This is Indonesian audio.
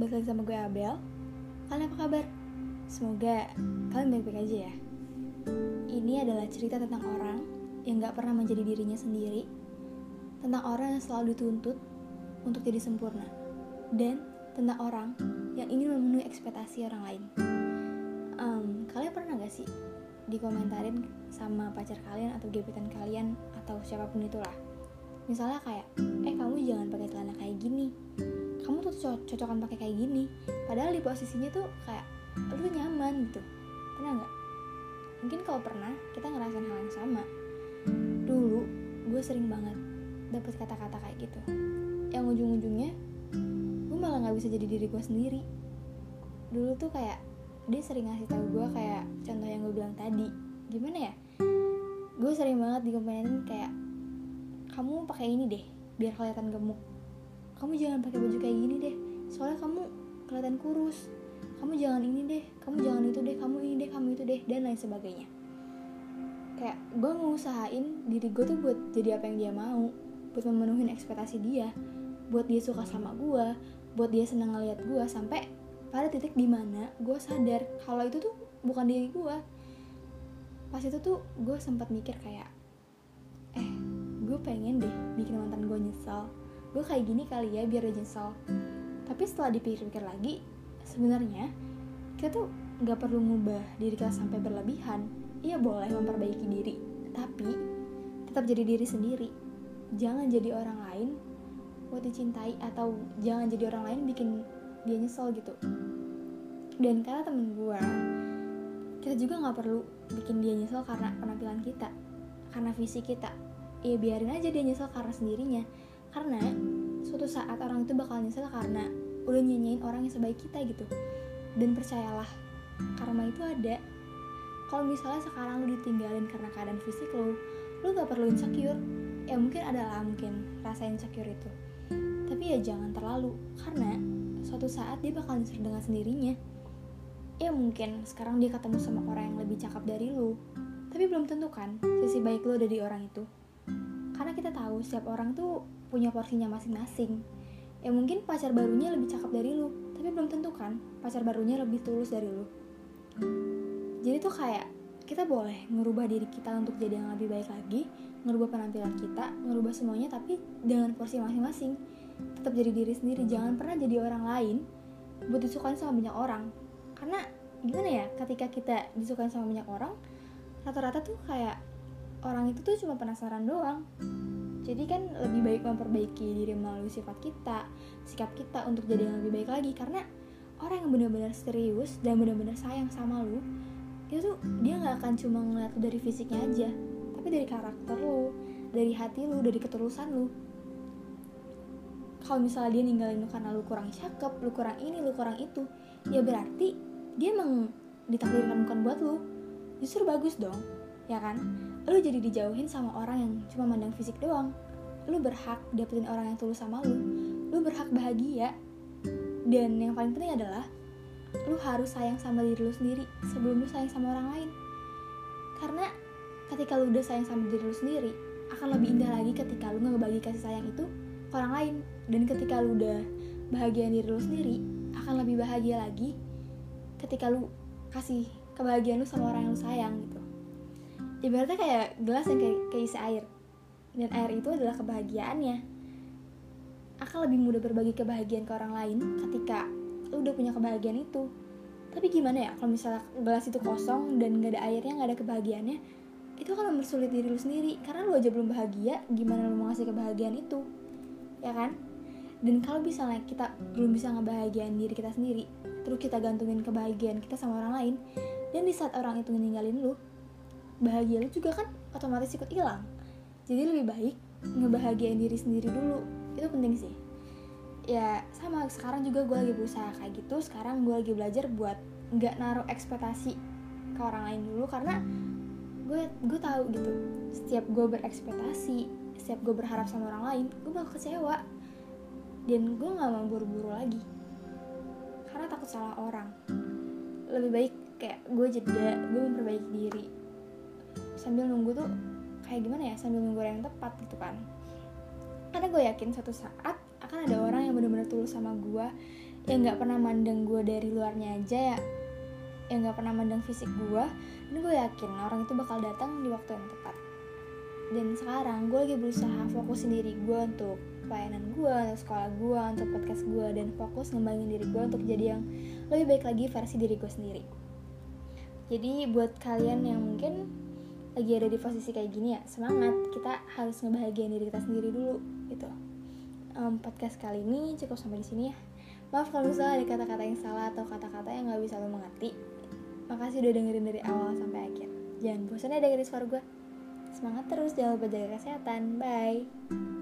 balik lagi sama gue Abel. Kalian apa kabar? Semoga kalian baik-baik aja ya. Ini adalah cerita tentang orang yang gak pernah menjadi dirinya sendiri, tentang orang yang selalu dituntut untuk jadi sempurna, dan tentang orang yang ingin memenuhi ekspektasi orang lain. Kalian pernah gak sih dikomentarin sama pacar kalian atau gebetan kalian atau siapapun itulah? Misalnya kayak, kamu jangan pakai celana kayak gini, kamu tuh cocokan pakai kayak gini. Padahal di posisinya tuh kayak lu tuh nyaman gitu. Pernah nggak? Mungkin kalau pernah, kita ngerasain hal yang sama. Dulu gue sering banget dapet kata-kata kayak gitu, yang ujung-ujungnya gue malah nggak bisa jadi diri gue sendiri. Dulu tuh kayak dia sering ngasih tahu gue kayak contoh yang gue bilang tadi. Gimana ya? Gue sering banget dikomenin kayak, kamu pakai ini deh biar kelihatan gemuk. Kamu jangan pakai baju kayak gini deh, soalnya kamu kelihatan kurus. Kamu jangan ini deh, kamu jangan itu deh, kamu ini deh, kamu itu deh, dan lain sebagainya. Kayak gue ngusahain diri gue tuh buat jadi apa yang dia mau, buat memenuhi ekspektasi dia, buat dia suka sama gue, buat dia senang ngeliat gue, sampai pada titik dimana gue sadar kalau itu tuh bukan diri gue. Pas itu tuh gue sempat mikir kayak, gue pengen deh bikin mantan gue nyesel. Gue kayak gini kali ya biar dia nyesel. Tapi setelah dipikir-pikir lagi, sebenarnya kita tuh gak perlu ngubah diri kita sampai berlebihan. Iya boleh memperbaiki diri, tapi tetap jadi diri sendiri. Jangan jadi orang lain buat dicintai, atau jangan jadi orang lain bikin dia nyesel gitu. Dan kata temen gue, kita juga gak perlu bikin dia nyesel karena penampilan kita, karena visi kita. Ya biarin aja dia nyesel karena sendirinya. Karena suatu saat orang itu bakal nyesel karena udah nyanyiin orang yang sebaik kita gitu. Dan percayalah, karma itu ada. Kalau misalnya sekarang lu ditinggalin karena keadaan fisik lu gak perlu insecure. Ya mungkin adalah rasa insecure itu, tapi ya jangan terlalu, karena suatu saat dia bakal nyesel dengan sendirinya. Ya mungkin sekarang dia ketemu sama orang yang lebih cakep dari lu, tapi belum tentu kan sisi baik lu ada di orang itu. Karena kita tahu setiap orang tuh punya porsinya masing-masing. Ya mungkin pacar barunya lebih cakep dari lu, tapi belum tentu kan pacar barunya lebih tulus dari lu. Jadi tuh kayak kita boleh ngerubah diri kita untuk jadi yang lebih baik lagi, ngerubah penampilan kita, ngerubah semuanya, tapi dengan porsi masing-masing. Tetap jadi diri sendiri, jangan pernah jadi orang lain buat disukain sama banyak orang. Karena gimana ya, ketika kita disukain sama banyak orang, rata-rata tuh kayak orang itu tuh cuma penasaran doang. Jadi kan lebih baik memperbaiki diri melalui sifat kita, sikap kita untuk jadi yang lebih baik lagi. Karena orang yang benar-benar serius dan benar-benar sayang sama lu, itu tuh dia gak akan cuma ngeliat lu dari fisiknya aja, tapi dari karakter lu, dari hati lu, dari ketulusan lu. Kalau misalnya dia ninggalin lu karena lu kurang cakep, lu kurang ini, lu kurang itu, ya berarti dia emang ditakdirkan bukan buat lu. Justru bagus dong, ya kan? Lu jadi dijauhin sama orang yang cuma mandang fisik doang. Lu berhak dapetin orang yang tulus sama lu. Lu berhak bahagia. Dan yang paling penting adalah lu harus sayang sama diri lu sendiri sebelum lu sayang sama orang lain. Karena ketika lu udah sayang sama diri lu sendiri, akan lebih indah lagi ketika lu ngebagi kasih sayang itu ke orang lain. Dan ketika lu udah bahagiain diri lu sendiri, akan lebih bahagia lagi ketika lu kasih kebahagiaan lu sama orang yang lu sayang gitu. Ibaratnya kayak gelas yang keisi air, dan air itu adalah kebahagiaannya. Akan lebih mudah berbagi kebahagiaan ke orang lain ketika lu udah punya kebahagiaan itu. Tapi gimana ya kalau misalnya gelas itu kosong dan gak ada airnya, gak ada kebahagiaannya, itu akan mempersulit diri lu sendiri. Karena lu aja belum bahagia, gimana lu mau ngasih kebahagiaan itu, ya kan? Dan kalau misalnya kita belum bisa ngebahagiain diri kita sendiri, terus kita gantungin kebahagiaan kita sama orang lain, dan di saat orang itu ninggalin lu, bahagia lu juga kan otomatis ikut hilang. Jadi lebih baik ngebahagiain diri sendiri dulu. Itu penting sih. Ya sama, sekarang juga gue lagi berusaha kayak gitu. Sekarang gue lagi belajar buat gak naruh ekspektasi ke orang lain dulu. Karena gue tahu gitu, setiap gue berekspektasi, setiap gue berharap sama orang lain, gue bakal kecewa. Dan gue gak mau buru-buru lagi karena takut salah orang. Lebih baik kayak gue jeda, gue memperbaiki diri sambil nunggu tuh kayak gimana ya, sambil nunggu orang yang tepat gitu kan. Karena gue yakin suatu saat akan ada orang yang benar-benar tulus sama gue, yang nggak pernah mandang gue dari luarnya aja ya, yang nggak pernah mandang fisik gue, dan gue yakin orang itu bakal datang di waktu yang tepat. Dan sekarang gue lagi berusaha fokus sendiri gue untuk pelayanan gue, untuk sekolah gue, untuk podcast gue, dan fokus ngembangin diri gue untuk jadi yang lebih baik lagi versi diri gue sendiri. Jadi buat kalian yang mungkin lagi ada di posisi kayak gini ya, semangat, kita harus ngebahagiain diri kita sendiri dulu gitu. Podcast kali ini cukup sampai di sini ya. Maaf kalau misalnya ada kata-kata yang salah atau kata-kata yang gak bisa lo mengerti. Makasih udah dengerin dari awal sampai akhir. Jangan bosan ya dengerin suara gue. Semangat terus, jangan lupa jaga kesehatan. Bye.